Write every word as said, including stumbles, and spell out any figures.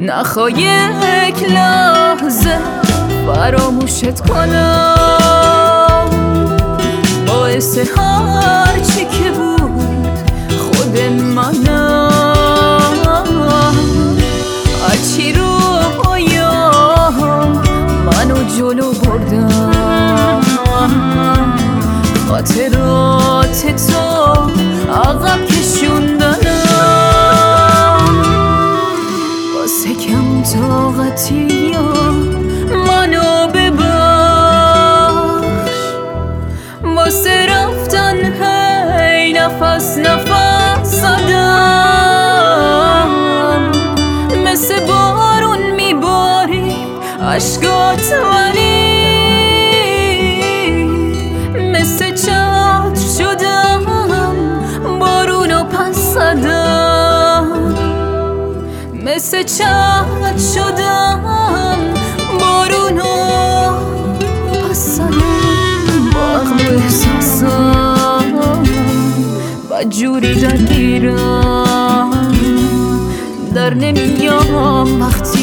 نخوای یک لحظه فراموشت کنم، باعث هر چی که بود خود منم. هرچی رویام منو جلو بردم، خاطرات تو عقب کشوندنم. واسه کم طاقتی منو ببخش، واسه رفتن هی نفس نفس زدم. مثل بارون میباری عشقات ولی مثل چتر شدم بارونو پس زدم. مثل چتر شدم بارونو پس زدم. با عقل و احساسم بدجوری درگیرم، در نمیام وقتی